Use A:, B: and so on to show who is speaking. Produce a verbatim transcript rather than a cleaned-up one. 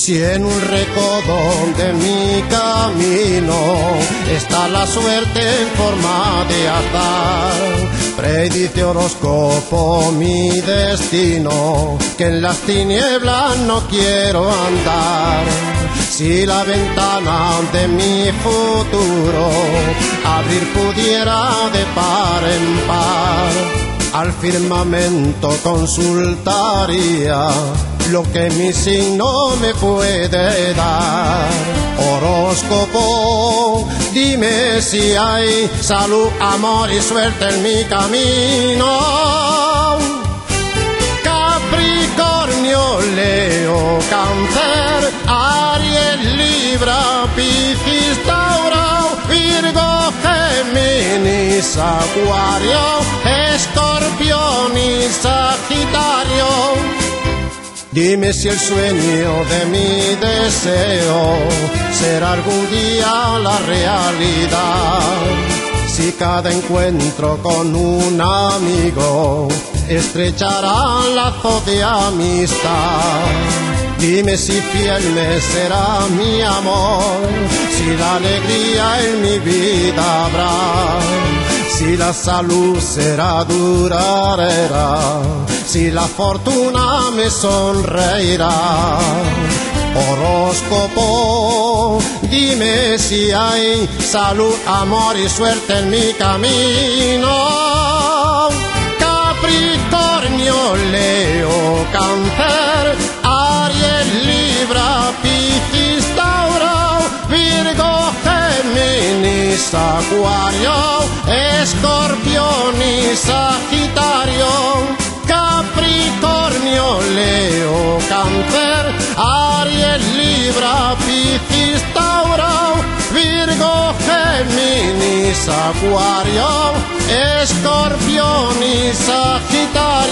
A: Si en un recodo de mi camino está la suerte en forma de azar, predice horóscopo mi destino, que en las tinieblas no quiero andar. Si la ventana de mi futuro abrir pudiera de par en par, al firmamento consultaría lo que mi signo me puede dar. Horóscopo, dime si hay salud, amor y suerte en mi camino. Capricornio, Leo, Cáncer, Aries, Libra, Piscis, Tauro, Virgo, Géminis, Acuario, Escorpión y Sagitario. Dime si el sueño de mi deseo será algún día la realidad. Si cada encuentro con un amigo estrechará lazo de amistad. Dime si fiel me será mi amor, si la alegría en mi vida habrá, si la salud será duradera, si la fortuna me sonreirá. Horóscopo, dime si hay salud, amor y suerte en mi camino. Capricornio, Leo, Cáncer, Aries, Libra, Piscis, Tauro, Virgo, Géminis, Acuario, Escorpión y Sagitario. Capricornio, Leo, Cáncer, Aries, Libra, Piscis, Tauro, Virgo, Géminis, Acuario, Escorpión y Sagitario.